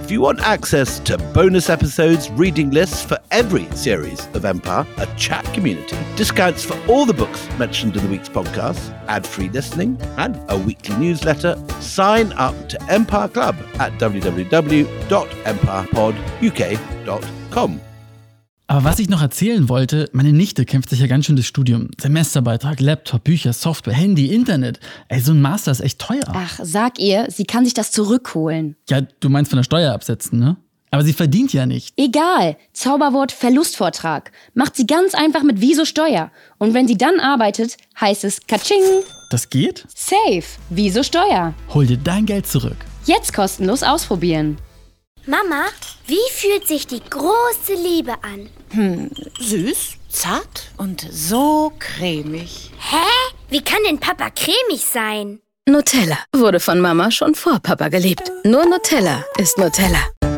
If you want access to bonus episodes, reading lists for every series of Empire, a chat community, discounts for all the books mentioned in the week's podcast, ad-free listening, and a weekly newsletter, sign up to Empire Club at www.empirepoduk.com. Aber was ich noch erzählen wollte, meine Nichte kämpft sich ja ganz schön das Studium. Semesterbeitrag, Laptop, Bücher, Software, Handy, Internet. Ey, so ein Master ist echt teuer. Ach, sag ihr, sie kann sich das zurückholen. Ja, du meinst von der Steuer absetzen, ne? Aber sie verdient ja nicht. Egal, Zauberwort Verlustvortrag. Macht sie ganz einfach mit Wieso Steuer. Und wenn sie dann arbeitet, heißt es Katsching. Das geht? Safe, Wieso Steuer. Hol dir dein Geld zurück. Jetzt kostenlos ausprobieren. Mama, wie fühlt sich die große Liebe an? Süß, zart und so cremig. Hä? Wie kann denn Papa cremig sein? Nutella wurde von Mama schon vor Papa geliebt. Nur Nutella ist Nutella.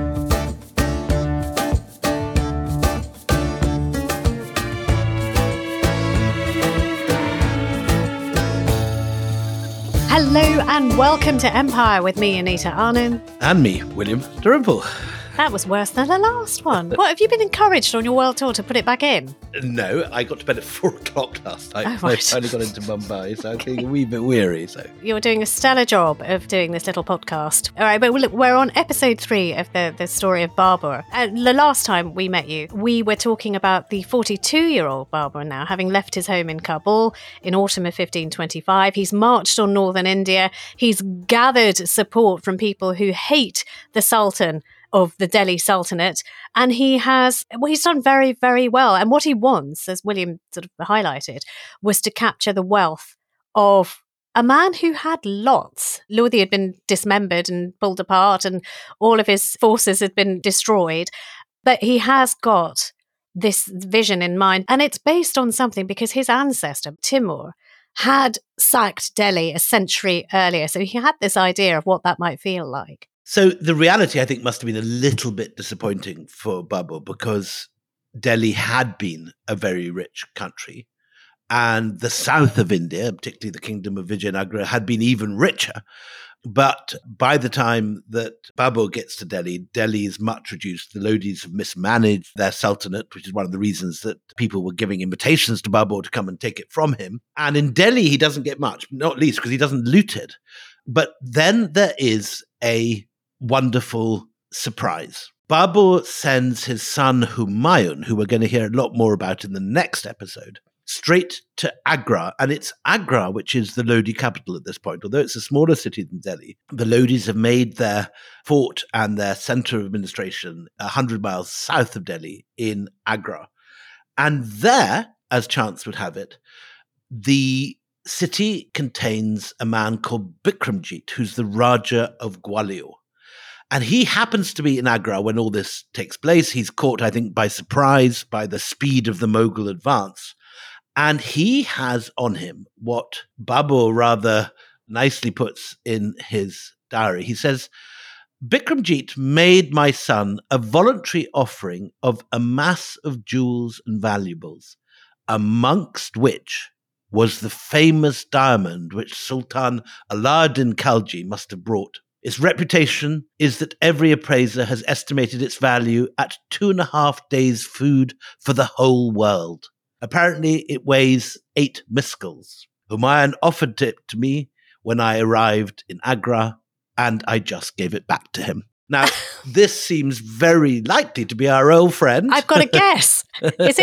Hello and welcome to Empire with me, Anita Arnhem. And me, William Dalrymple. That was worse than the last one. What, have you been encouraged on your world tour to put it back in? No, I got to bed at 4 o'clock last night. Oh, right. I only got into Mumbai, so I'm feeling a wee bit weary. So You're doing a stellar job of doing this little podcast. All right, but look, we're on episode 3 of the story of Babur. The last time we met you, we were talking about the 42-year-old Babur now, having left his home in Kabul in autumn of 1525. He's marched on northern India. He's gathered support from people who hate the Sultan of the Delhi Sultanate, and he's done very, very well. And what he wants, as William sort of highlighted, was to capture the wealth of a man who had lots. Lodi had been dismembered and pulled apart, and all of his forces had been destroyed. But he has got this vision in mind, and it's based on something because his ancestor, Timur, had sacked Delhi a century earlier. So he had this idea of what that might feel like. So the reality, I think, must have been a little bit disappointing for Babur because Delhi had been a very rich country and the south of India, particularly the kingdom of Vijayanagara, had been even richer. But by the time that Babur gets to Delhi, Delhi is much reduced. The Lodis have mismanaged their sultanate, which is one of the reasons that people were giving invitations to Babur to come and take it from him. And in Delhi, he doesn't get much, not least because he doesn't loot it. But then there is a wonderful surprise. Babur sends his son Humayun, who we're going to hear a lot more about in the next episode, straight to Agra. And it's Agra, which is the Lodi capital at this point. Although it's a smaller city than Delhi, the Lodis have made their fort and their center of administration 100 miles south of Delhi in Agra. And there, as chance would have it, the city contains a man called Bikramjit, who's the Raja of Gwalior. And he happens to be in Agra when all this takes place. He's caught, I think, by surprise by the speed of the Mughal advance. And he has on him what Babur rather nicely puts in his diary. He says, Bikramjit made my son a voluntary offering of a mass of jewels and valuables, amongst which was the famous diamond which Sultan Alauddin Khalji must have brought. Its reputation is that every appraiser has estimated its value at 2.5 days' food for the whole world. Apparently, it weighs 8 miskals. Humayun offered it to me when I arrived in Agra, and I just gave it back to him. Now, this seems very likely to be our old friend. I've got a guess. Is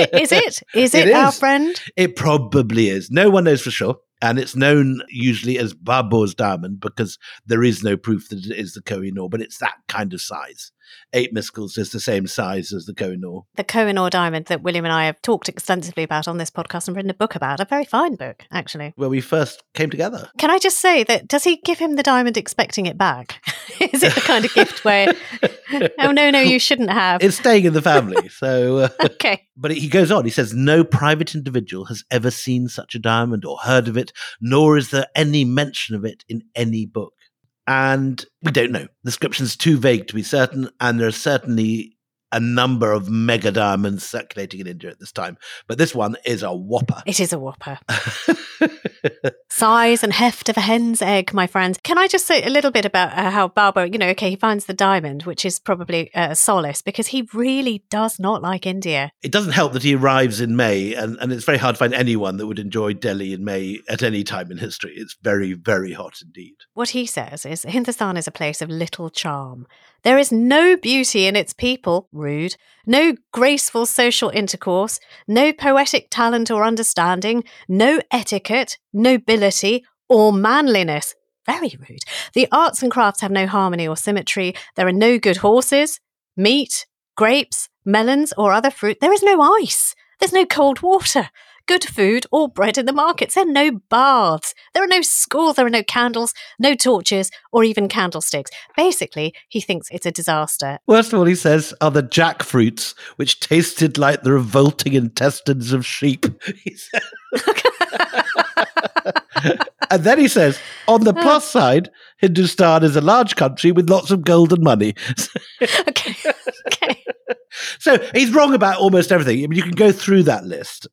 it our friend? It probably is. No one knows for sure. And it's known usually as Babur's diamond because there is no proof that it is the Kohinoor, but it's that kind of size. 8 miskals is the same size as the Kohinoor. The Kohinoor diamond that William and I have talked extensively about on this podcast and written a book about. A very fine book, actually. Where we first came together. Can I just say that, does he give him the diamond expecting it back? Is it the kind of gift where, oh, no, you shouldn't have? It's staying in the family, so... Okay. But he goes on, he says, no private individual has ever seen such a diamond or heard of it, nor is there any mention of it in any book. And we don't know. The description's too vague to be certain, and there are certainly a number of mega diamonds circulating in India at this time. But this one is a whopper. It is a whopper. Size and heft of a hen's egg, my friends. Can I just say a little bit about how Babur, he finds the diamond, which is probably a solace, because he really does not like India. It doesn't help that he arrives in May, and it's very hard to find anyone that would enjoy Delhi in May at any time in history. It's very, very hot indeed. What he says is Hindustan is a place of little charm. There is no beauty in its people, rude, no graceful social intercourse, no poetic talent or understanding, no etiquette, nobility, or manliness. Very rude. The arts and crafts have no harmony or symmetry. There are no good horses, meat, grapes, melons, or other fruit. There is no ice. There's no cold water, good food, or bread in the markets. There are no baths. There are no schools. There are no candles, no torches, or even candlesticks. Basically, he thinks it's a disaster. Worst of all, he says, are the jackfruits, which tasted like the revolting intestines of sheep. He said. And then he says, on the plus side, Hindustan is a large country with lots of gold and money. Okay. So he's wrong about almost everything. I mean, you can go through that list.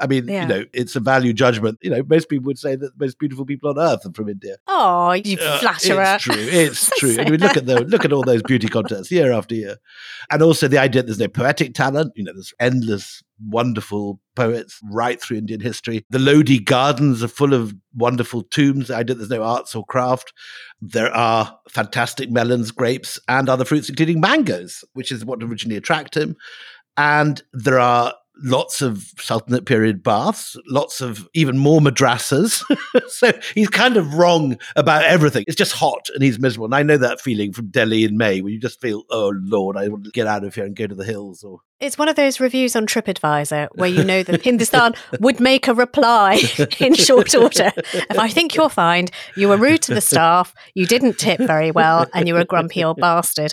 It's a value judgment. Most people would say that the most beautiful people on earth are from India. Oh, you flatterer. It's true. It's true. I mean, look at all those beauty contests year after year. And also the idea that there's no poetic talent. There's endless wonderful poets right through Indian history. The Lodi gardens are full of wonderful tombs. The idea that there's no arts or craft. There are fantastic melons, grapes, and other fruits, including mangoes, which is what originally attracted him. And there are lots of Sultanate period baths, lots of even more madrasas. So he's kind of wrong about everything. It's just hot and he's miserable. And I know that feeling from Delhi in May, where you just feel, oh Lord, I want to get out of here and go to the hills. Or it's one of those reviews on TripAdvisor where you know that Hindustan would make a reply in short order. If I think you're fine, you were rude to the staff, you didn't tip very well, and you were a grumpy old bastard.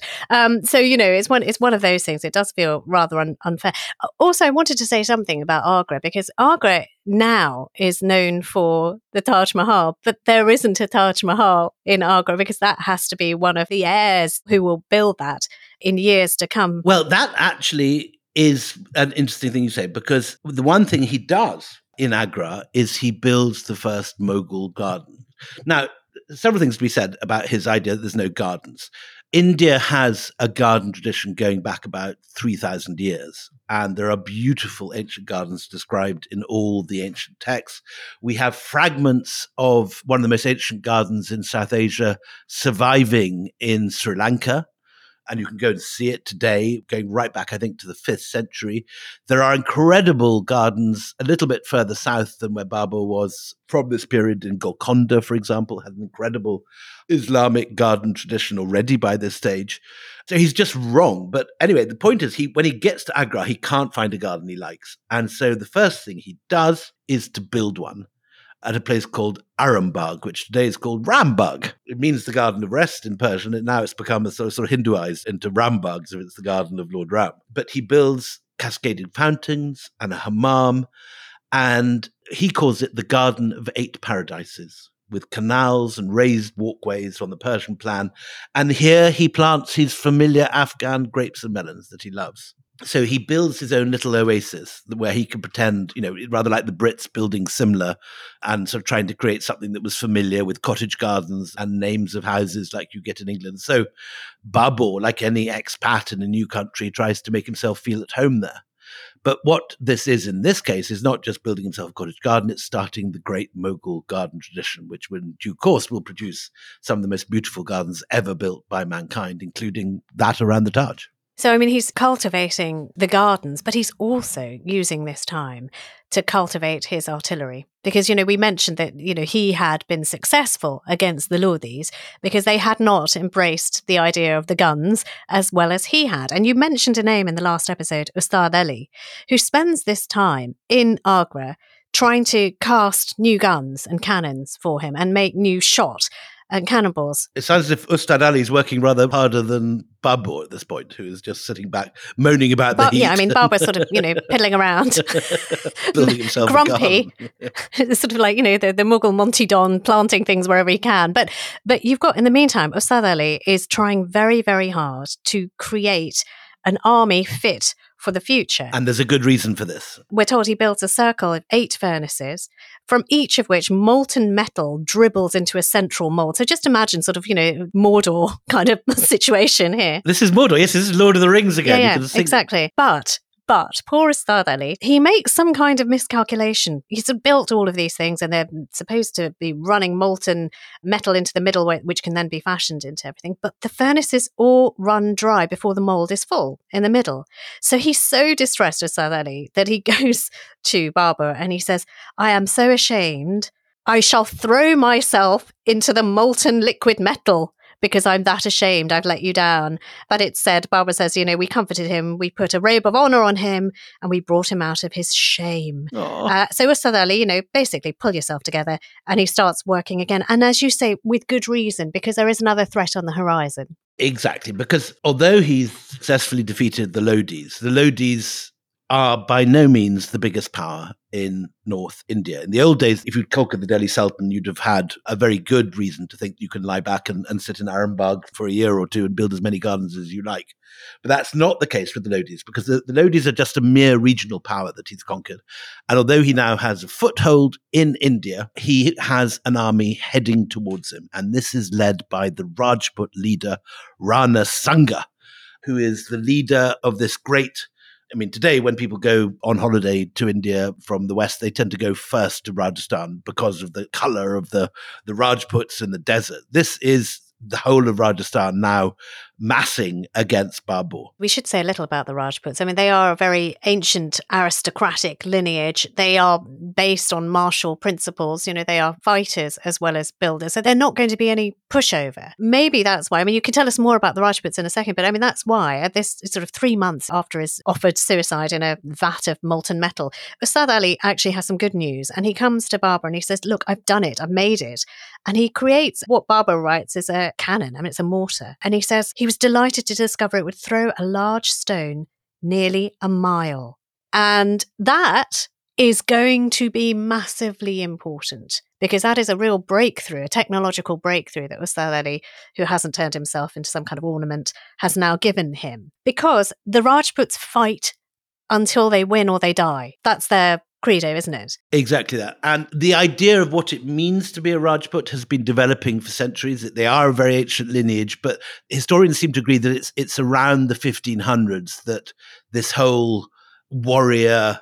It's one of those things. It does feel rather unfair. Also, I wanted to say something about Agra, because Agra now is known for the Taj Mahal, but there isn't a Taj Mahal in Agra, because that has to be one of the heirs who will build that in years to come. Well, that actually is an interesting thing you say, because the one thing he does in Agra is he builds the first Mughal garden. Now, several things to be said about his idea that there's no gardens. India has a garden tradition going back about 3,000 years, and there are beautiful ancient gardens described in all the ancient texts. We have fragments of one of the most ancient gardens in South Asia surviving in Sri Lanka, and you can go and see it today, going right back, I think, to the 5th century. There are incredible gardens a little bit further south than where Babur was from this period. In Golconda, for example, had an incredible Islamic garden tradition already by this stage. So he's just wrong. But anyway, the point is, when he gets to Agra, he can't find a garden he likes. And so the first thing he does is to build one at a place called Arambagh, which today is called Rambagh. It means the Garden of Rest in Persian, and now it's become a sort of Hinduized into Rambagh, so it's the Garden of Lord Ram. But he builds cascading fountains and a hammam, and he calls it the Garden of 8 Paradises, with canals and raised walkways on the Persian plan. And here he plants his familiar Afghan grapes and melons that he loves. So he builds his own little oasis where he can pretend, rather like the Brits building Simla and sort of trying to create something that was familiar with cottage gardens and names of houses like you get in England. So Babur, like any expat in a new country, tries to make himself feel at home there. But what this is in this case is not just building himself a cottage garden, it's starting the great Mughal garden tradition, which in due course will produce some of the most beautiful gardens ever built by mankind, including that around the Taj. So, he's cultivating the gardens, but he's also using this time to cultivate his artillery. Because, we mentioned that, he had been successful against the Lodhis because they had not embraced the idea of the guns as well as he had. And you mentioned a name in the last episode, Ustad Ali, who spends this time in Agra trying to cast new guns and cannons for him and make new shot and cannonballs. It sounds as if Ustad Ali is working rather harder than Babur at this point, who is just sitting back, moaning about the heat. Yeah, Babur's sort of, piddling around. Building himself grumpy. Sort of like, the Mughal Monty Don planting things wherever he can. But you've got, in the meantime, Ustad Ali is trying very, very hard to create an army fit for the future. And there's a good reason for this. We're told he builds a circle of 8 furnaces, from each of which molten metal dribbles into a central mold. So just imagine sort of, Mordor kind of situation here. This is Mordor. Yes, this is Lord of the Rings again. Yeah, exactly. But poor Ustad Ali, he makes some kind of miscalculation. He's built all of these things and they're supposed to be running molten metal into the middle, which can then be fashioned into everything. But the furnaces all run dry before the mold is full in the middle. So he's so distressed, Ustad Ali, that he goes to Babur and he says, I am so ashamed. I shall throw myself into the molten liquid metal, because I'm that ashamed I've let you down. But it said, Babur says, we comforted him, we put a robe of honor on him, and we brought him out of his shame. So Ustad Ali, basically pull yourself together, and he starts working again. And as you say, with good reason, because there is another threat on the horizon. Exactly, because although he's successfully defeated the Lodis are by no means the biggest power in North India. In the old days, if you'd conquered the Delhi Sultan, you'd have had a very good reason to think you can lie back and sit in Arambagh for a year or two and build as many gardens as you like. But that's not the case with the Lodis, because the Lodis are just a mere regional power that he's conquered. And although he now has a foothold in India, he has an army heading towards him. And this is led by the Rajput leader, Rana Sanga, who is the leader of this great... today when people go on holiday to India from the West, they tend to go first to Rajasthan because of the color of the Rajputs in the desert. This is the whole of Rajasthan now massing against Babur. We should say a little about the Rajputs. They are a very ancient aristocratic lineage. They are based on martial principles. They are fighters as well as builders. So they're not going to be any pushover. Maybe that's why. You can tell us more about the Rajputs in a second, but that's why at this sort of 3 months after his offered suicide in a vat of molten metal, Ustad Ali actually has some good news. And he comes to Babur and he says, look, I've done it. I've made it. And he creates what Babur writes is a cannon. It's a mortar. And he says he was delighted to discover it would throw a large stone nearly a mile. And that is going to be massively important, because that is a real breakthrough, a technological breakthrough that Ustad Ali, who hasn't turned himself into some kind of ornament, has now given him. Because the Rajputs fight until they win or they die. That's their credo, isn't it? Exactly that. And the idea of what it means to be a Rajput has been developing for centuries. They are a very ancient lineage, but historians seem to agree that it's around the 1500s that this whole warrior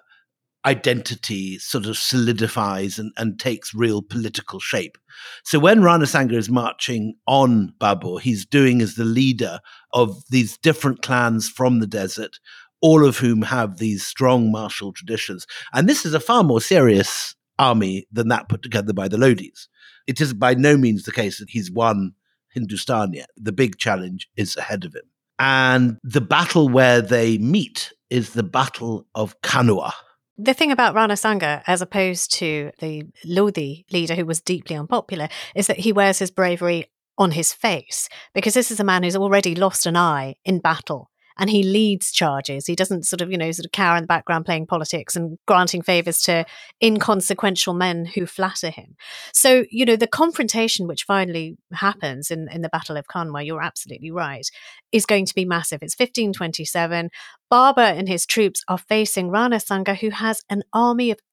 identity sort of solidifies and takes real political shape. So when Rana Sanga is marching on Babur, he's doing as the leader of these different clans from the desert, all of whom have these strong martial traditions. And this is a far more serious army than that put together by the Lodis. It is by no means the case that he's won Hindustan yet. The big challenge is ahead of him. And the battle where they meet is the Battle of Kanua. The thing about Rana Sanga, as opposed to the Lodi leader who was deeply unpopular, is that he wears his bravery on his face, because this is a man who's already lost an eye in battle. And he leads charges. He doesn't sort of cower in the background playing politics and granting favors to inconsequential men who flatter him. So, the confrontation which finally happens in the Battle of Kanwa, you're absolutely right, is going to be massive. It's 1527. Babur and his troops are facing Rana Sanga, who has an army of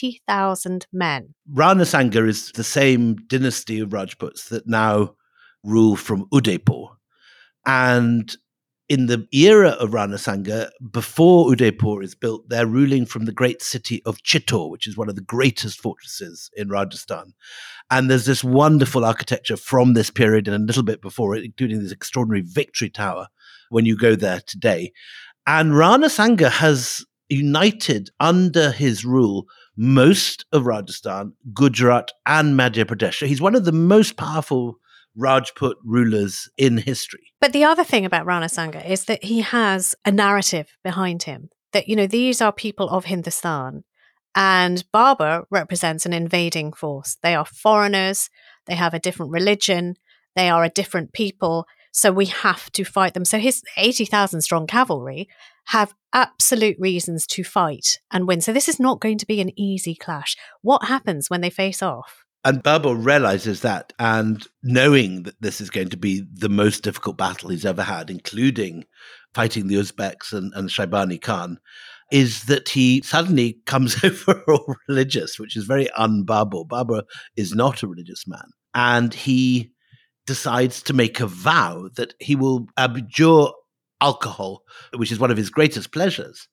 80,000 men. Rana Sanga is the same dynasty of Rajputs that now rule from Udaipur. And in the era of Rana Sanga, before Udaipur is built, they're ruling from the great city of Chittor, which is one of the greatest fortresses in Rajasthan. And there's this wonderful architecture from this period and a little bit before it, including this extraordinary victory tower when you go there today. And Rana Sanga has united under his rule most of Rajasthan, Gujarat, and Madhya Pradesh. So he's one of the most powerful Rajput rulers in history. But the other thing about Rana Sanga is that he has a narrative behind him, that, these are people of Hindustan, and Babur represents an invading force. They are foreigners, they have a different religion, they are a different people, so we have to fight them. So his 80,000 strong cavalry have absolute reasons to fight and win. So this is not going to be an easy clash. What happens when they face off? And Babur realizes that, and knowing that this is going to be the most difficult battle he's ever had, including fighting the Uzbeks and Shaibani Khan, is that he suddenly comes over all religious, which is very un-Babur. Babur is not a religious man. And he decides to make a vow that he will abjure alcohol, which is one of his greatest pleasures.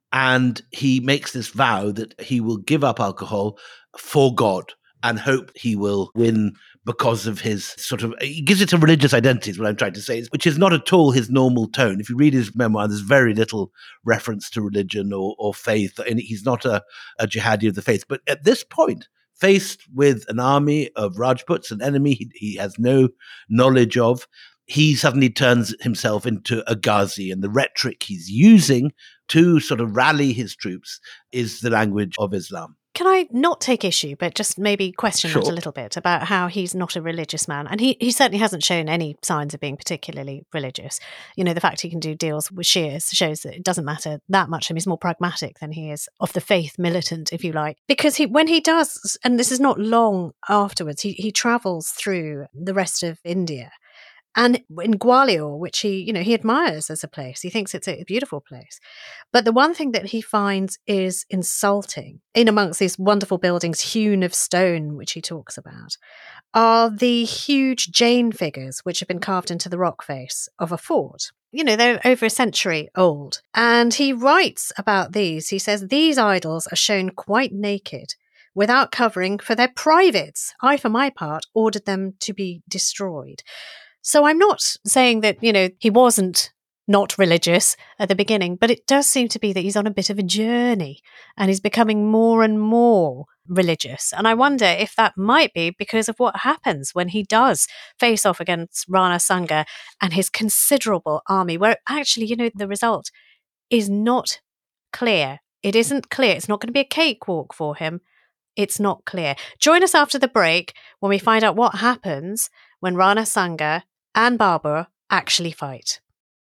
And he makes this vow that he will give up alcohol for God and hope he will win because of his he gives it a religious identity is what I'm trying to say, which is not at all his normal tone. If you read his memoir, there's very little reference to religion or faith, and he's not a jihadi of the faith. But at this point, faced with an army of Rajputs, an enemy he has no knowledge of, he suddenly turns himself into a Ghazi, and the rhetoric he's using to sort of rally his troops is the language of Islam. Can I not take issue, but just maybe question that a little bit about how he's not a religious man? And he certainly hasn't shown any signs of being particularly religious. You know, the fact he can do deals with Shias shows that it doesn't matter that much to him. He's more pragmatic than he is of the faith militant, if you like. Because when he does, and this is not long afterwards, he travels through the rest of India. And in Gwalior, which he admires as a place, he thinks it's a beautiful place. But the one thing that he finds is insulting, in amongst these wonderful buildings hewn of stone, which he talks about, are the huge Jain figures which have been carved into the rock face of a fort. You know, they're over a century old. And he writes about these. He says, these idols are shown quite naked, without covering, for their privates. I, for my part, ordered them to be destroyed. So I'm not saying that, he wasn't not religious at the beginning, but it does seem to be that he's on a bit of a journey and he's becoming more and more religious. And I wonder if that might be because of what happens when he does face off against Rana Sanga and his considerable army, where actually, the result is not clear. It isn't clear. It's not going to be a cakewalk for him. It's not clear. Join us after the break when we find out what happens when Rana Sanga and Babur actually fight.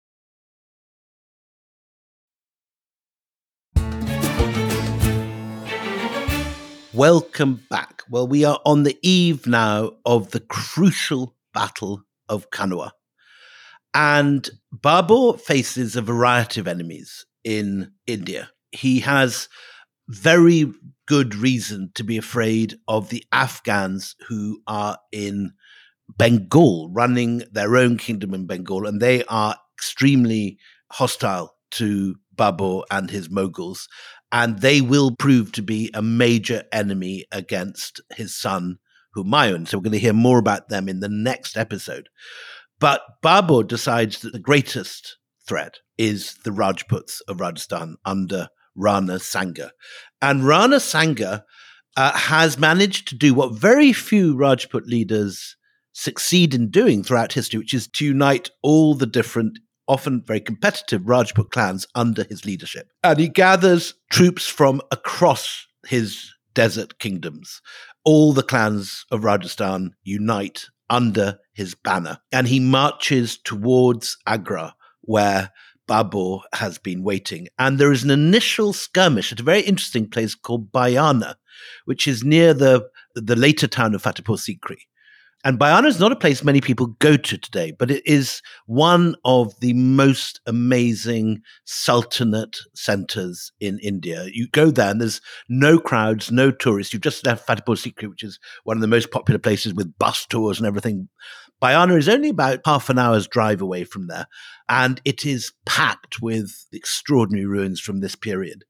Welcome back. Well, we are on the eve now of the crucial Battle of Kanwa. And Babur faces a variety of enemies in India. He has very good reason to be afraid of the Afghans who are in Bengal, running their own kingdom in Bengal, and they are extremely hostile to Babur and his Mughals, and they will prove to be a major enemy against his son Humayun. So we're going to hear more about them in the next episode. But Babur decides that the greatest threat is the Rajputs of Rajasthan under Rana Sanga. And Rana Sanga has managed to do what very few Rajput leaders succeed in doing throughout history, which is to unite all the different, often very competitive Rajput clans under his leadership. And he gathers troops from across his desert kingdoms. All the clans of Rajasthan unite under his banner. And he marches towards Agra, where Babur has been waiting. And there is an initial skirmish at a very interesting place called Bayana, which is near the later town of Fatehpur Sikri. And Bayana is not a place many people go to today, but it is one of the most amazing sultanate centers in India. You go there and there's no crowds, no tourists. You've just left Fatehpur Sikri, which is one of the most popular places with bus tours and everything. Bayana is only about half an hour's drive away from there, and it is packed with extraordinary ruins from this period.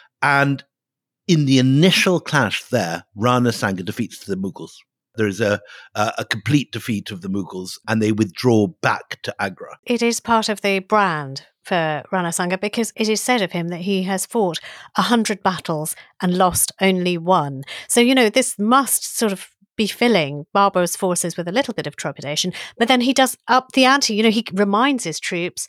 And in the initial clash there, Rana Sanga defeats the Mughals. There is a complete defeat of the Mughals, and they withdraw back to Agra. It is part of the brand for Rana Sanga because it is said of him that he has fought 100 battles and lost only one. So, this must sort of be filling Babur's forces with a little bit of trepidation. But then he does up the ante. He reminds his troops,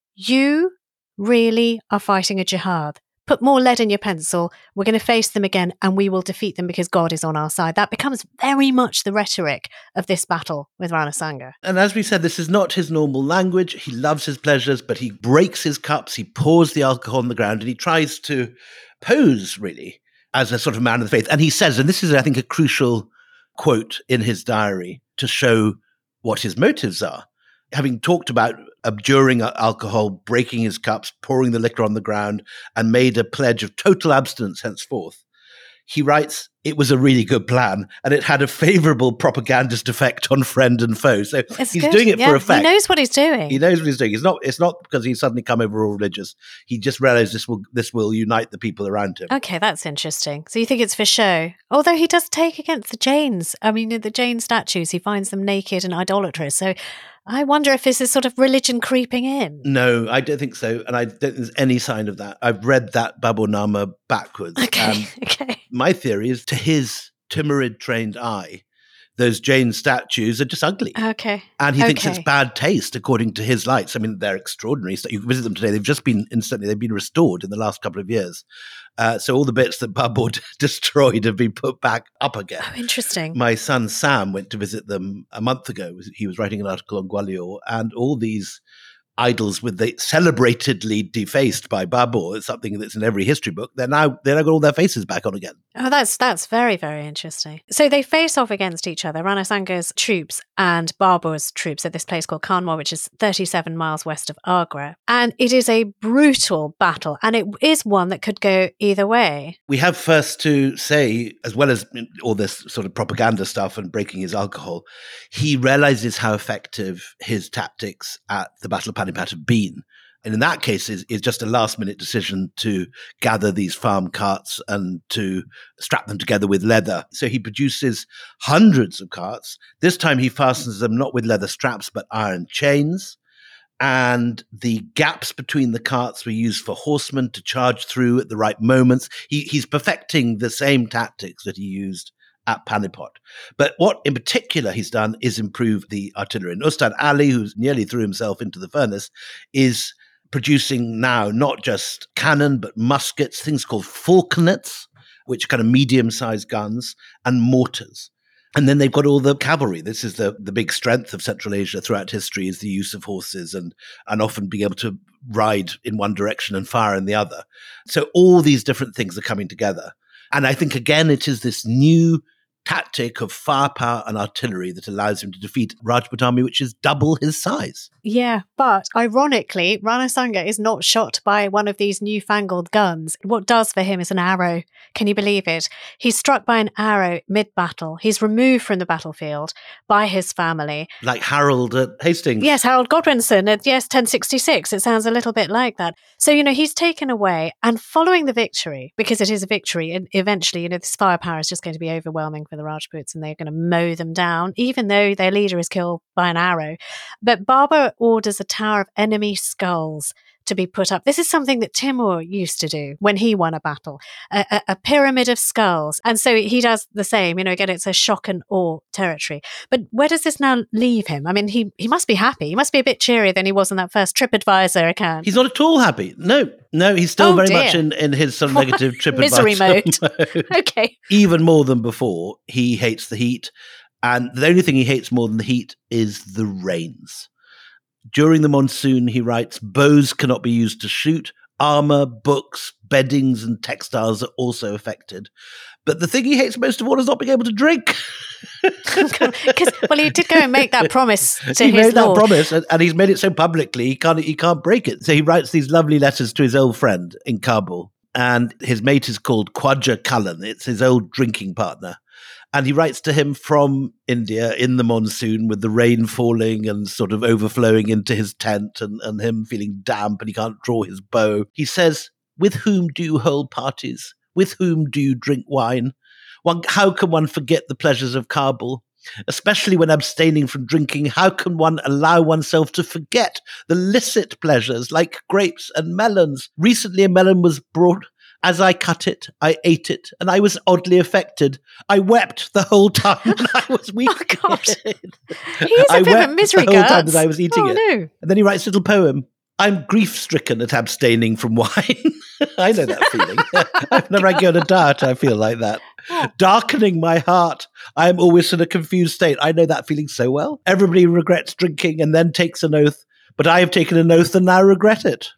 you really are fighting a jihad. Put more lead in your pencil. We're going to face them again and we will defeat them because God is on our side. That becomes very much the rhetoric of this battle with Rana Sanga. And as we said, this is not his normal language. He loves his pleasures, but he breaks his cups, he pours the alcohol on the ground, and he tries to pose, really, as a sort of man of the faith. And he says, and this is, I think, a crucial quote in his diary to show what his motives are. Having talked about abjuring alcohol, breaking his cups, pouring the liquor on the ground, and made a pledge of total abstinence henceforth, he writes, it was a really good plan, and it had a favorable propagandist effect on friend and foe. So he's doing it for effect. He knows what he's doing. He knows what he's doing. It's not because he's suddenly come over all religious. He just realized this will unite the people around him. Okay, that's interesting. So you think it's for show? Although he does take against the Jains. I mean, the Jain statues, he finds them naked and idolatrous. So I wonder if this is sort of religion creeping in. No, I don't think so. And I don't think there's any sign of that. I've read that Baburnama backwards. Okay. My theory is, to his Timurid trained eye, those Jain statues are just ugly. Okay. And he thinks it's bad taste according to his lights. I mean, they're extraordinary. So you can visit them today. They've been restored in the last couple of years. So all the bits that Babur destroyed have been put back up again. Oh, interesting. My son Sam went to visit them a month ago. He was writing an article on Gwalior, and all these idols with the celebratedly defaced by Babur, it's something that's in every history book. They're now got all their faces back on again. Oh, that's very, very interesting. So they face off against each other, Rana Sanga's troops and Babur's troops at this place called Kanwar, which is 37 miles west of Agra. And it is a brutal battle, and it is one that could go either way. We have first to say, as well as all this sort of propaganda stuff and breaking his alcohol, he realizes how effective his tactics at the Battle of Panipat have been. And in that case, is just a last-minute decision to gather these farm carts and to strap them together with leather. So he produces hundreds of carts. This time he fastens them not with leather straps, but iron chains. And the gaps between the carts were used for horsemen to charge through at the right moments. He's perfecting the same tactics that he used at Panipat. But what in particular he's done is improve the artillery. And Ustad Ali, who's nearly threw himself into the furnace, is producing now not just cannon, but muskets, things called falconets, which are kind of medium-sized guns, and mortars. And then they've got all the cavalry. This is the big strength of Central Asia throughout history, is the use of horses and often being able to ride in one direction and fire in the other. So all these different things are coming together. And I think, again, it is this new tactic of firepower and artillery that allows him to defeat Rajput army, which is double his size. Yeah, but ironically, Rana Sanga is not shot by one of these newfangled guns. What does for him is an arrow. Can you believe it? He's struck by an arrow mid-battle. He's removed from the battlefield by his family. Like Harold at Hastings. Yes, Harold Godwinson at 1066. It sounds a little bit like that. So, he's taken away, and following the victory, because it is a victory, and eventually, this firepower is just going to be overwhelming for the Rajputs, and they're going to mow them down, even though their leader is killed by an arrow. But Babur orders a tower of enemy skulls to be put up. This is something that Timur used to do when he won a battle, a pyramid of skulls. And so he does the same. Again, it's a shock and awe territory. But where does this now leave him? I mean, he must be happy. He must be a bit cheerier than he was in that first TripAdvisor account. He's not at all happy. No, he's still very much in his sort of negative TripAdvisor misery mode. Okay. Even more than before, he hates the heat. And the only thing he hates more than the heat is the rains. During the monsoon, he writes, bows cannot be used to shoot. Armor, books, beddings, and textiles are also affected. But the thing he hates most of all is not being able to drink. Because, he did go and make that promise to his lord. He made that promise, and he's made it so publicly, he can't break it. So he writes these lovely letters to his old friend in Kabul. And his mate is called Khwaja Kalan. It's his old drinking partner. And he writes to him from India in the monsoon with the rain falling and sort of overflowing into his tent and him feeling damp and he can't draw his bow. He says, with whom do you hold parties? With whom do you drink wine? How can one forget the pleasures of Kabul? Especially when abstaining from drinking, how can one allow oneself to forget the licit pleasures like grapes and melons? Recently a melon was brought. As I cut it, I ate it, and I was oddly affected. I wept the whole time that I was eating it. Oh, God. He's a bit of a misery the whole time that I was eating it. No. And then he writes a little poem. I'm grief-stricken at abstaining from wine. I know that feeling. Whenever I go on a diet, I feel like that. Darkening my heart. I am always in a confused state. I know that feeling so well. Everybody regrets drinking and then takes an oath, but I have taken an oath and now regret it.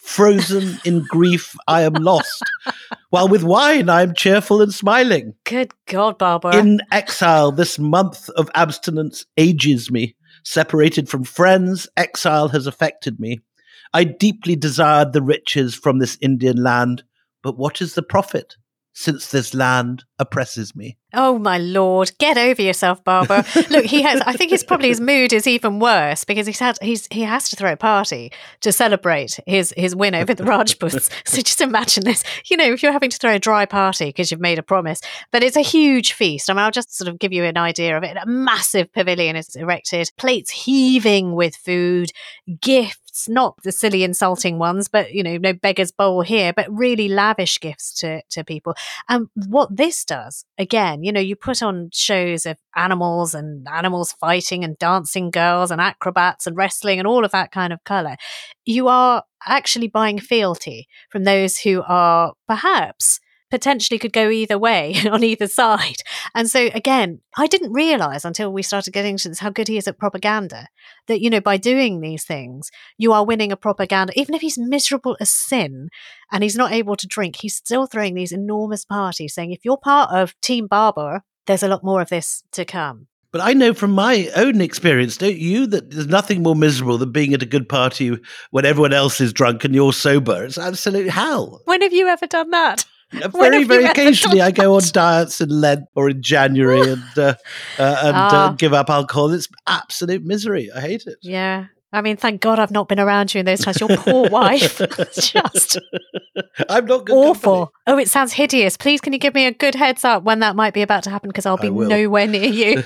Frozen in grief, I am lost. While with wine, I am cheerful and smiling. Good God, Barbara. In exile, this month of abstinence ages me. Separated from friends, exile has affected me. I deeply desired the riches from this Indian land, but what is the profit, since this land oppresses me? Oh, my Lord. Get over yourself, Barbara. Look, I think his mood is even worse because he has to throw a party to celebrate his win over the Rajputs. So just imagine this, if you're having to throw a dry party because you've made a promise, but it's a huge feast. I mean, I'll just sort of give you an idea of it. A massive pavilion is erected, plates heaving with food, gifts, not the silly insulting ones, but, no beggar's bowl here, but really lavish gifts to people. And what this does, again, you put on shows of animals fighting and dancing girls and acrobats and wrestling and all of that kind of colour. You are actually buying fealty from those who are perhaps potentially could go either way on either side. And so, again, I didn't realise until we started getting to this how good he is at propaganda, that, by doing these things, you are winning a propaganda. Even if he's miserable as sin and he's not able to drink, he's still throwing these enormous parties saying, if you're part of Team Barbara, there's a lot more of this to come. But I know from my own experience, don't you, that there's nothing more miserable than being at a good party when everyone else is drunk and you're sober. It's absolute hell. When have you ever done that? Very, very occasionally, I go on diets in Lent or in January and give up alcohol. It's absolute misery. I hate it. Yeah. I mean, thank God I've not been around you in those times. Your poor wife. Just I'm not good awful. company. Oh, it sounds hideous. Please, can you give me a good heads up when that might be about to happen? Because I'll be nowhere near you.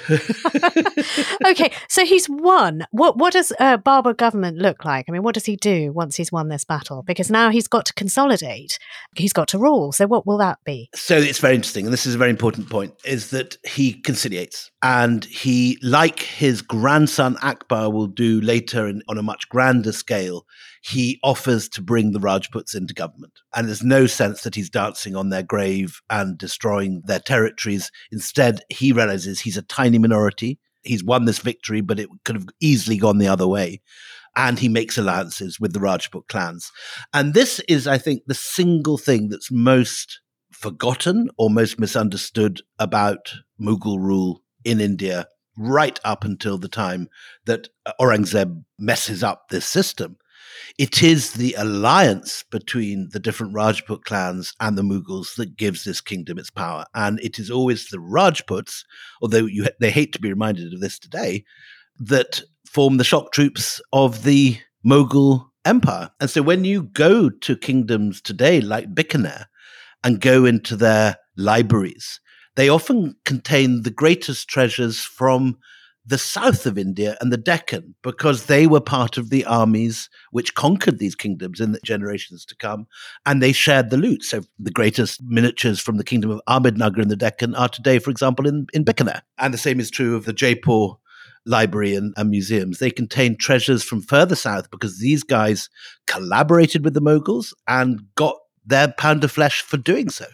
Okay, so he's won. What does Barbara government look like? I mean, what does he do once he's won this battle? Because now he's got to consolidate. He's got to rule. So what will that be? So it's very interesting, and this is a very important point, is that he conciliates. And he, like his grandson Akbar will do later on a much grander scale, he offers to bring the Rajputs into government. And there's no sense that he's dancing on their grave and destroying their territories. Instead, he realizes he's a tiny minority. He's won this victory, but it could have easily gone the other way. And he makes alliances with the Rajput clans. And this is, I think, the single thing that's most forgotten or most misunderstood about Mughal rule in India right up until the time that Aurangzeb messes up this system. It is the alliance between the different Rajput clans and the Mughals that gives this kingdom its power. And it is always the Rajputs, although they hate to be reminded of this today, that form the shock troops of the Mughal Empire. And so when you go to kingdoms today like Bikaner and go into their libraries, they often contain the greatest treasures from the south of India and the Deccan, because they were part of the armies which conquered these kingdoms in the generations to come, and they shared the loot. So the greatest miniatures from the kingdom of Ahmednagar in the Deccan are today, for example, in Bikaner. And the same is true of the Jaipur library and museums. They contain treasures from further south because these guys collaborated with the Mughals and got their pound of flesh for doing so.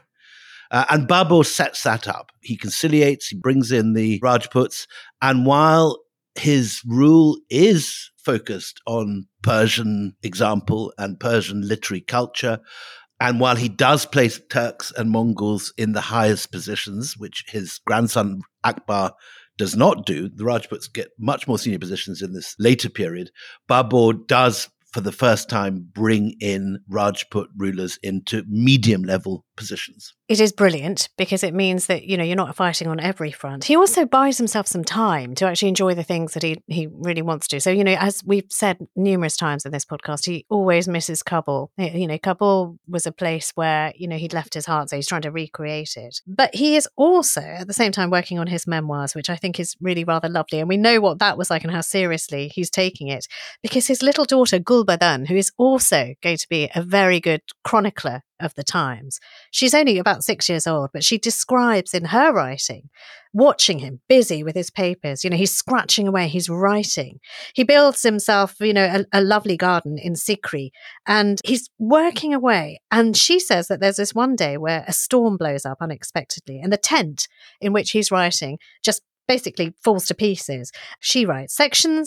And Babur sets that up. He conciliates, he brings in the Rajputs, and while his rule is focused on Persian example and Persian literary culture, and while he does place Turks and Mongols in the highest positions, which his grandson Akbar does not do, the Rajputs get much more senior positions in this later period, Babur does, for the first time, bring in Rajput rulers into medium-level positions. It is brilliant because it means that, you're not fighting on every front. He also buys himself some time to actually enjoy the things that he really wants to. So, as we've said numerous times in this podcast, he always misses Kabul. Kabul was a place where, he'd left his heart, so he's trying to recreate it. But he is also, at the same time, working on his memoirs, which I think is really rather lovely. And we know what that was like and how seriously he's taking it, because his little daughter, Gulbadan, who is also going to be a very good chronicler of the times. She's only about 6 years old, but she describes in her writing, watching him busy with his papers. He's scratching away, he's writing. He builds himself, a lovely garden in Sikri, and he's working away. And she says that there's this one day where a storm blows up unexpectedly, and the tent in which he's writing just basically falls to pieces. She writes, sections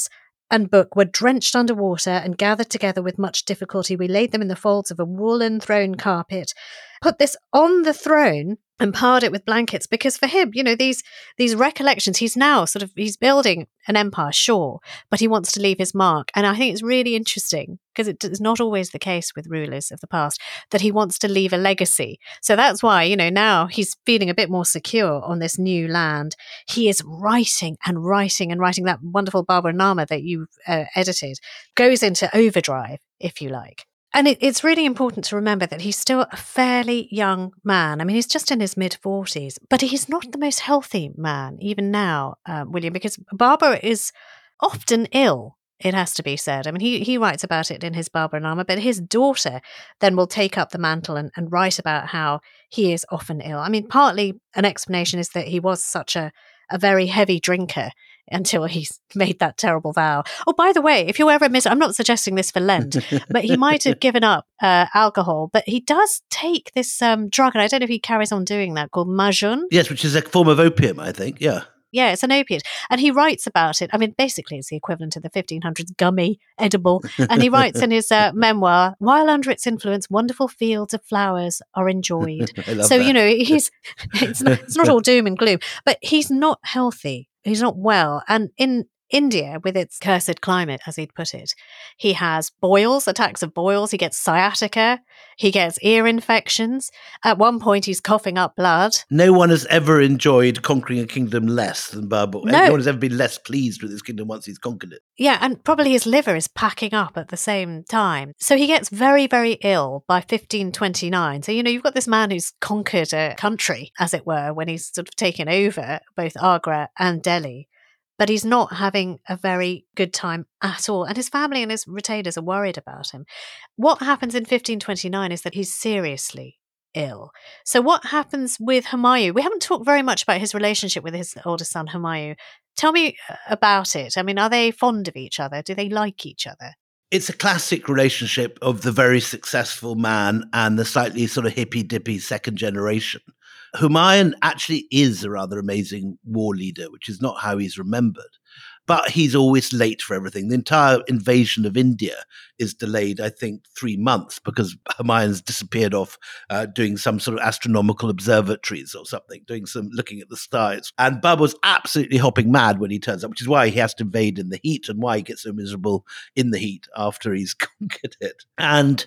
and book were drenched under water and gathered together with much difficulty. We laid them in the folds of a woolen throne carpet, put this on the throne and piled it with blankets, because for him, these recollections, he's building an empire, sure, but he wants to leave his mark. And I think it's really interesting, because it is not always the case with rulers of the past, that he wants to leave a legacy. So that's why, now he's feeling a bit more secure on this new land. He is writing and writing and writing. That wonderful Barbara-Nama that you edited goes into overdrive, if you like. And it's really important to remember that he's still a fairly young man. I mean, he's just in his mid-40s, but he's not the most healthy man, even now, William, because Babur is often ill, it has to be said. I mean, he writes about it in his Barbara-Nama, but his daughter then will take up the mantle and write about how he is often ill. I mean, partly an explanation is that he was such a very heavy drinker until he's made that terrible vow. Oh, by the way, if you ever miss, I'm not suggesting this for Lent, but he might have given up alcohol, but he does take this drug, and I don't know if he carries on doing that, called majun. Yes, which is a form of opium, I think, yeah. Yeah, it's an opiate. And he writes about it. I mean, basically, it's the equivalent of the 1500s gummy, edible. And he writes in his memoir, while under its influence, wonderful fields of flowers are enjoyed. So, that. It's not all doom and gloom, but he's not healthy. He's not well. And in India, with its cursed climate, as he'd put it, he has attacks of boils. He gets sciatica. He gets ear infections. At one point, he's coughing up blood. No one has ever enjoyed conquering a kingdom less than Babur. No. Everyone has ever been less pleased with his kingdom once he's conquered it. Yeah, and probably his liver is packing up at the same time. So he gets very, very ill by 1529. So, you've got this man who's conquered a country, as it were, when he's sort of taken over both Agra and Delhi. But he's not having a very good time at all. And his family and his retainers are worried about him. What happens in 1529 is that he's seriously ill. So what happens with Humayun? We haven't talked very much about his relationship with his oldest son, Humayun. Tell me about it. I mean, are they fond of each other? Do they like each other? It's a classic relationship of the very successful man and the slightly sort of hippy-dippy second generation. Humayun actually is a rather amazing war leader, which is not how he's remembered. But he's always late for everything. The entire invasion of India is delayed, I think, 3 months because Humayun's disappeared off doing some sort of astronomical observatories or something, doing some looking at the stars. And Babur's absolutely hopping mad when he turns up, which is why he has to invade in the heat and why he gets so miserable in the heat after he's conquered it. And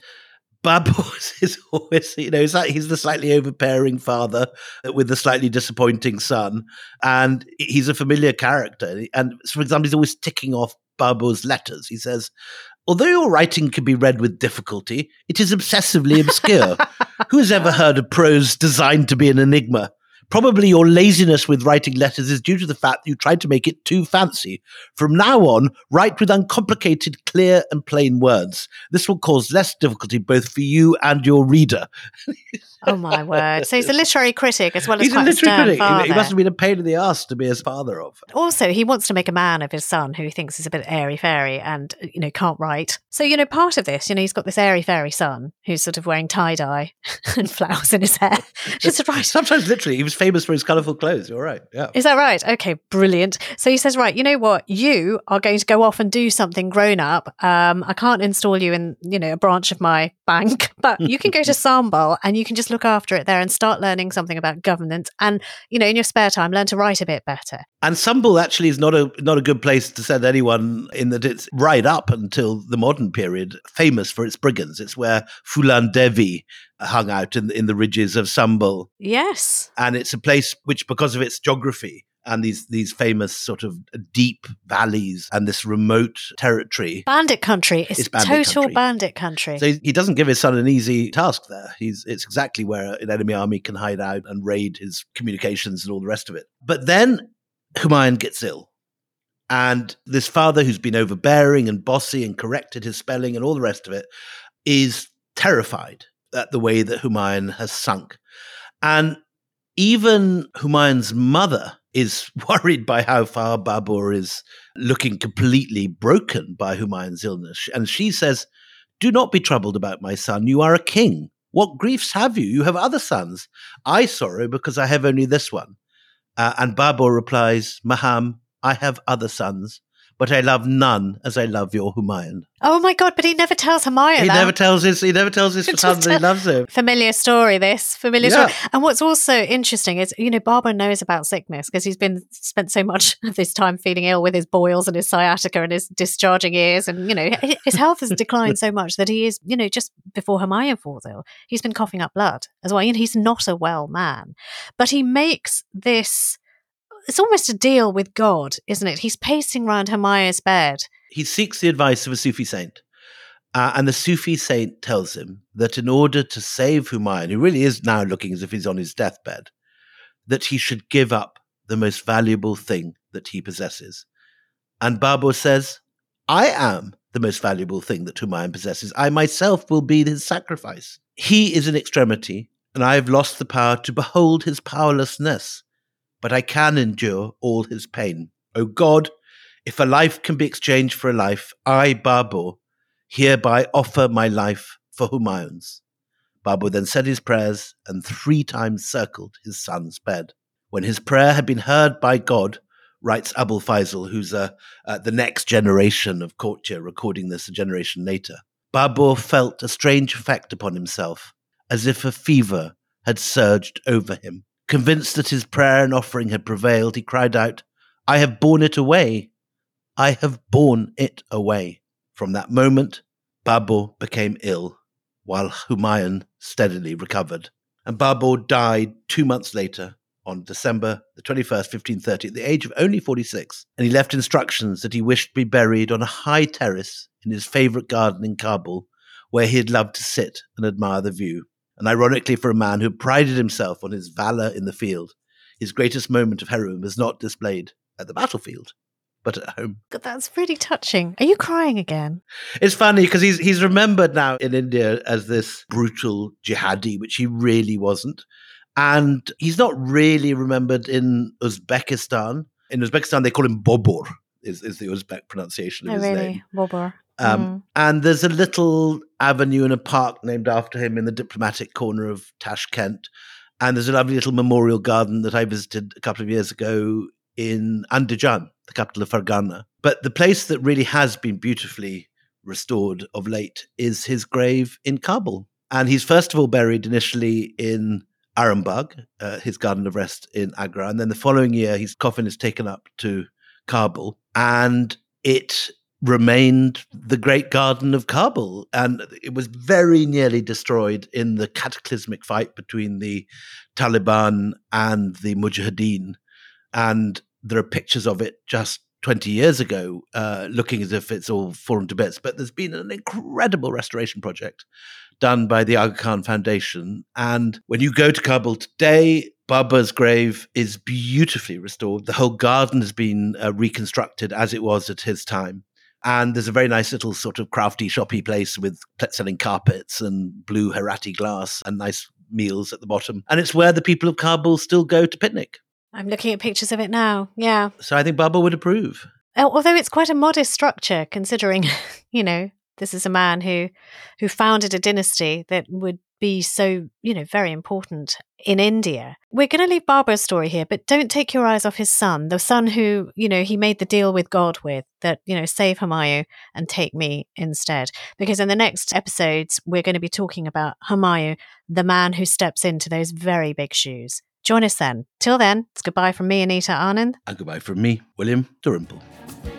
Babur is always, he's the slightly overbearing father with the slightly disappointing son, and he's a familiar character. And for example, he's always ticking off Babur's letters. He says, although your writing can be read with difficulty, it is obsessively obscure. Who has ever heard of prose designed to be an enigma? Probably your laziness with writing letters is due to the fact that you tried to make it too fancy. From now on, write with uncomplicated, clear and plain words. This will cause less difficulty both for you and your reader. Oh, my word. So he's a literary critic as well as he's quite a literary stern critic. father. He must have been a pain in the ass to be his father of. Also, he wants to make a man of his son who he thinks is a bit airy-fairy and, can't write. So, part of this, he's got this airy-fairy son who's sort of wearing tie-dye and flowers in his hair. It's right. Sometimes literally, he was famous for his colourful clothes. You're right. Yeah. Is that right? Okay, brilliant. So he says, right, you know what? You are going to go off and do something grown up. I can't install you in, a branch of my bank, but you can go to Sambal and you can just look after it there and start learning something about governance. And, in your spare time, learn to write a bit better. And Sambal actually is not a good place to send anyone, in that it's right up until the modern period famous for its brigands. It's where Fulan Devi hung out in the ridges of Sambal. Yes. And it's a place which, because of its geography and these famous sort of deep valleys and this remote territory. Bandit country. It's total bandit country. So he doesn't give his son an easy task there. It's exactly where an enemy army can hide out and raid his communications and all the rest of it. But then Humayun gets ill. And this father who's been overbearing and bossy and corrected his spelling and all the rest of it is terrified at the way that Humayun has sunk. And even Humayun's mother is worried by how far Babur is looking completely broken by Humayun's illness. And she says, do not be troubled about my son. You are a king. What griefs have you? You have other sons. I sorrow because I have only this one. And Babur replies, Maham, I have other sons, but I love none as I love your Humayun. Oh my God, but he never tells Humayun He that. never tells his son that he loves him. Familiar story. And what's also interesting is, Barbara knows about sickness because he's spent so much of his time feeling ill with his boils and his sciatica and his discharging ears. And, his health has declined so much that he is, just before Humayun falls ill, he's been coughing up blood as well. He's not a well man. But he makes this, it's almost a deal with God, isn't it? He's pacing around Humayun's bed. He seeks the advice of a Sufi saint. And the Sufi saint tells him that in order to save Humayun, who really is now looking as if he's on his deathbed, that he should give up the most valuable thing that he possesses. And Babur says, I am the most valuable thing that Humayun possesses. I myself will be his sacrifice. He is in extremity, and I have lost the power to behold his powerlessness, but I can endure all his pain. O God, if a life can be exchanged for a life, I, Babur, hereby offer my life for Humayun's. Babur then said his prayers and 3 times circled his son's bed. When his prayer had been heard by God, writes Abul Faisal, who's the next generation of courtier, recording this a generation later, Babur felt a strange effect upon himself, as if a fever had surged over him. Convinced that his prayer and offering had prevailed, he cried out, I have borne it away. I have borne it away. From that moment, Babur became ill, while Humayun steadily recovered. And Babur died 2 months later, on December the 21st, 1530, at the age of only 46. And he left instructions that he wished to be buried on a high terrace in his favourite garden in Kabul, where he had loved to sit and admire the view. And ironically, for a man who prided himself on his valour in the field, his greatest moment of heroism was not displayed at the battlefield, but at home. God, that's really touching. Are you crying again? It's funny because he's remembered now in India as this brutal jihadi, which he really wasn't. And he's not really remembered in Uzbekistan. In Uzbekistan, they call him Babur, is the Uzbek pronunciation of his name. Babur. And there's a little avenue in a park named after him in the diplomatic corner of Tashkent. And there's a lovely little memorial garden that I visited a couple of years ago in Andijan, the capital of Fargana. But the place that really has been beautifully restored of late is his grave in Kabul. And he's first of all buried initially in Arambagh, his garden of rest in Agra. And then the following year, his coffin is taken up to Kabul. And it remained the great garden of Kabul. And it was very nearly destroyed in the cataclysmic fight between the Taliban and the Mujahideen. And there are pictures of it just 20 years ago, looking as if it's all fallen to bits. But there's been an incredible restoration project done by the Aga Khan Foundation. And when you go to Kabul today, Babur's grave is beautifully restored. The whole garden has been reconstructed as it was at his time. And there's a very nice little sort of crafty, shoppy place with selling carpets and blue Herati glass and nice meals at the bottom. And it's where the people of Kabul still go to picnic. I'm looking at pictures of it now. Yeah. So I think Babur would approve. Although it's quite a modest structure, considering, this is a man who founded a dynasty that would be so, very important in India. We're going to leave Babur's story here, but don't take your eyes off his son, the son who, he made the deal with God with, that, save Humayun and take me instead. Because in the next episodes, we're going to be talking about Humayun, the man who steps into those very big shoes. Join us then. Till then, it's goodbye from me, Anita Anand. And goodbye from me, William Dalrymple.